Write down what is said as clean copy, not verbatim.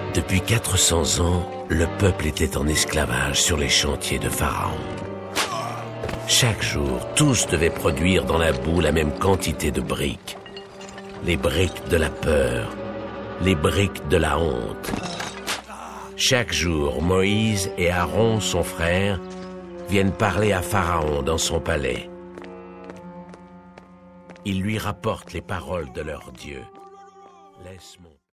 Depuis 400 ans, le peuple était en esclavage sur les chantiers de Pharaon. Chaque jour, tous devaient produire dans la boue la même quantité de briques. Les briques de la peur, les briques de la honte. Chaque jour, Moïse et Aaron, son frère, viennent parler à Pharaon dans son palais. Ils lui rapportent les paroles de leur Dieu. Laisse mon